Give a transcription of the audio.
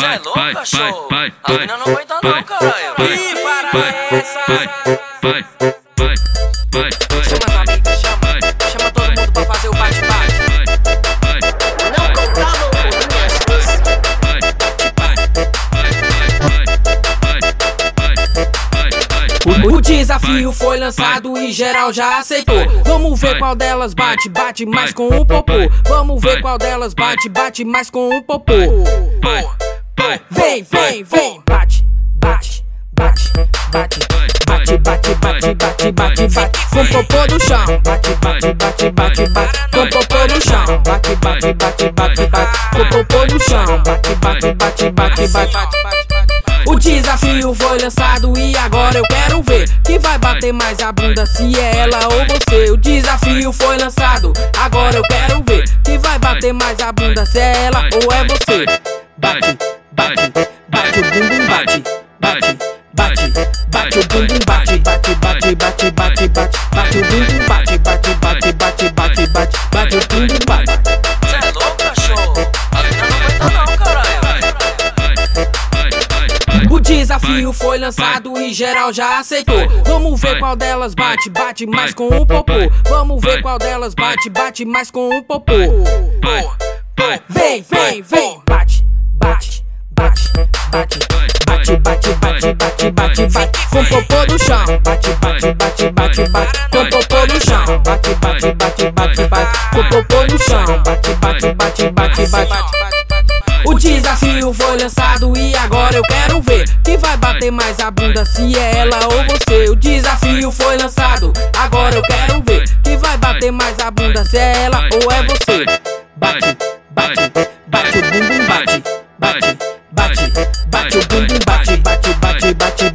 é louco, cachorro? A mina não aguenta não, caralho. Ih, para essa. Chama as amigas, chama todo mundo pra fazer o bate-bate. Não controlo O desafio foi lançado e geral já aceitou. Vamos ver qual delas bate, bate mais com o popô. Vamos ver qual delas bate, bate mais com o popô. Vem, vem, vem, bate, bate, bate, bate, bate, bate, bate, bate, bate, bate, com o popô no chão. Bate, bate, bate, bate, bate, com o popô no chão. Bate, bate, bate, bate, bate, com o popô no chão. Bate, bate, bate, bate, bate. O desafio foi lançado e agora eu quero ver quem vai bater mais a bunda, se é ela ou você. O desafio foi lançado, agora eu quero ver quem vai bater mais a bunda, se é ela ou é você. Bate, bate, bate o bumbum, bate, bate, bate, bate o bumbum, bate, bate, bate, bate, bate, bate, bate o bumbum, bate, bate, bate, bate, bate, bate, bate o bumbum, bate. Cê é louco, cachorro? A mina não aguenta não, caralho. O desafio foi lançado e geral já aceitou. Vamos ver qual delas bate, bate mais com o popô. Vamos ver qual delas bate, bate mais com o popô. Vem, vem, vem, bate, bate, bate, bate, bate, bate, bate, bate, bate, bate, com o popô no chão. Bate, bate, bate, bate, bate, com o popô no chão. Bate, bate, bate, bate, bate, com o popô no chão. Bate, bate, bate, bate, bate. O desafio foi lançado e agora eu quero ver quem vai bater mais a bunda, se é ela ou você. O desafio foi lançado, agora eu quero ver quem vai bater mais a bunda, se é ela ou é você. Bate, bate, bate o bumbum, bate, bate, bate, bate o bumbum, bate, bate, bate, bate,